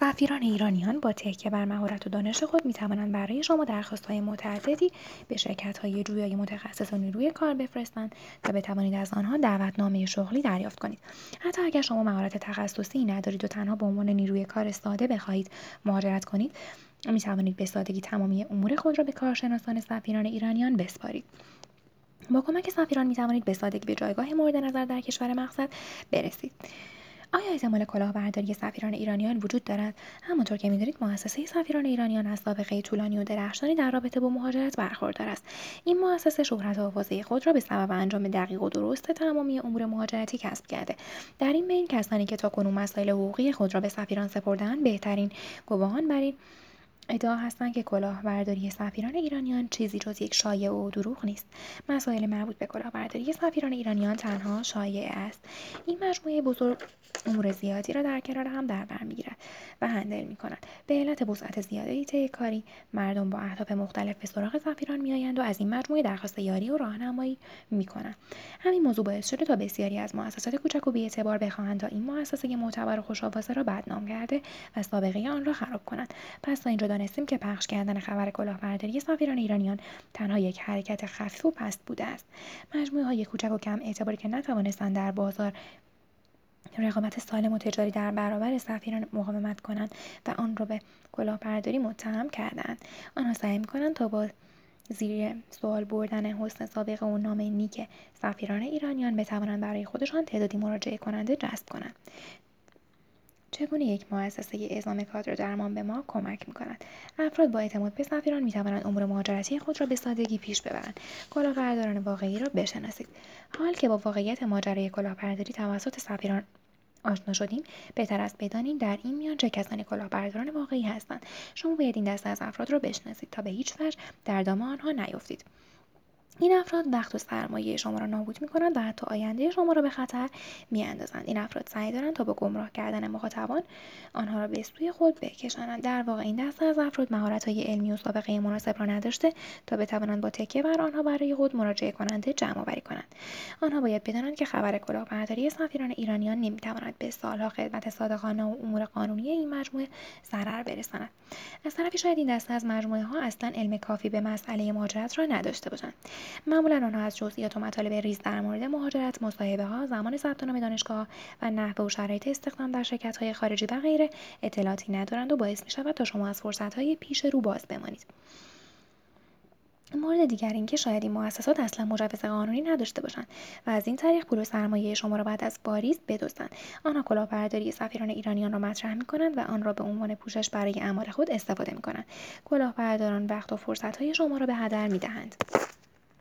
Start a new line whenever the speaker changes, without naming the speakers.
سفیران ایرانیان با تکیه بر مهارت و دانش خود می‌توانند برای شما درخواست‌های متعددی به شرکت‌های جویای متخصص و نیروی کار بفرستند تا بتوانید از آنها دعوتنامه شغلی دریافت کنید. حتی اگر شما مهارت تخصصی ندارید و تنها به عنوان نیروی کار ساده بخواهید مهاجرت کنید، می‌توانید به سادگی تمامی امور خود را به کارشناسان سفیران ایرانیان بسپارید. با کمک سفیران می‌توانید به سادگی به جایگاه مورد نظر در کشور مقصد برسید. آیا احتمال کلاهبرداری سفیران ایرانیان وجود دارد؟ همانطور که می‌دانید مؤسسه سفیران ایرانیان از سابقه طولانی و درخشانی در رابطه با مهاجرت برخوردار است. این مؤسسه شهرت حافظه خود را به سبب انجام دقیق و درست تمامی امور مهاجرتی کسب کرده. در این بین کسانی که تاکنون مسائل حقوقی خود را به سفیران سپرده‌اند بهترین گواهان بر این ادعا هستند که کلاهبرداری سفیران ایرانیان چیزی جز یک شایعه و دروغ نیست. مسائل مربوط به کلاهبرداری سفیران ایرانیان تنها شایعه است. این مجموعه بزرگ امور زیادی را در کنار هم در بر می‌گیرد و هندل می‌کند. به علت وسعت زیادی طی کاری، مردم با اهداف مختلف به سراغ سفیران می‌آیند و از این مجموعه درخواست یاری و راهنمایی می‌کنند. همین موضوع باعث شده تا بسیاری از مؤسسات کوچک و بی‌اعتبار بخواهند تا این مؤسسه معتبر و خوش‌آوازه را بدنام کرده و سابقه آن را خراب کنند. پس تا اینجا دانستیم که پخش کردن خبر کلاهبرداری سفیران ایرانیان تنها یک حرکت خفیف و پست بوده است. مجموعه‌های کوچک و کم اعتباری که نتوانستند در بازار رقابت سالم و تجاری در برابر سفیران مقاومت کنند و آن را به کلاهبرداری متهم کردند. آنها سعی می‌کنند تا با زیر سوال بردن حسن سابقه و نام نیک سفیران ایرانیان بتوانند برای خودشان تعدادی مراجعه کننده جذب کنند. چگونه یک مؤسسه اعزام کادر درمان به ما کمک می‌کند؟ افراد با اعتماد به سفیران می‌توانند امور مهاجرتی خود را به سادگی پیش ببرند. کلاهبرداران واقعی را بشناسید. حال که با واقعیت ماجرای کلاهبرداری توسط سفیران آشنا شدیم، بهتر است بدانیم در این میان چه کسانی کلاهبرداران واقعی هستند. شما باید این دسته از افراد را بشناسید تا به هیچ وجه در دام آنها نیفتید. این افراد وقت و سرمایه شما را نابود می‌کنند و حتی آینده شما را به خطر می‌اندازند. این افراد سعی دارند تا با گمراه کردن مخاطبان آنها را به سوی خود بکشانند. در واقع این دسته از افراد مهارت‌های علمی و سابقه مناسب را نداشته تا بتوانند با تکیه بر آنها برای خود مراجعه کننده جمع‌آوری کنند. آنها باید بدانند که خبر کلاهبرداری سفیران ایرانیان نمی‌تواند به سال‌ها خدمت صادقانه و امور قانونی این مجموعه ضرر برساند. از طرفی شاید این دسته از مجموعه‌ها اصلاً علم کافی به مسئله مهاجرت را نداشته باشند. معمولاً آنها از جزئیات و مطالب ریز در مورد مهاجرت، مصاحبه‌ها، زمان ثبت نام دانشگاه و نحوه و شرایط استخدام در شرکت‌های خارجی و غیره اطلاعاتی ندارند و باعث می‌شود تا شما از فرصت‌های پیش رو باز بمانید. مورد دیگر این که شاید این مؤسسات اصلا مجوز قانونی نداشته باشند و از این طریق پول و سرمایه شما را بعد از واریز بدزدند. آنها کلاهبرداری سفیران ایرانیان را مطرح می‌کنند و آن را به عنوان پوشش برای اعمال خود استفاده می‌کنند. کلاهبرداران وقت و فرصت‌های شما را به هدر می‌دهند.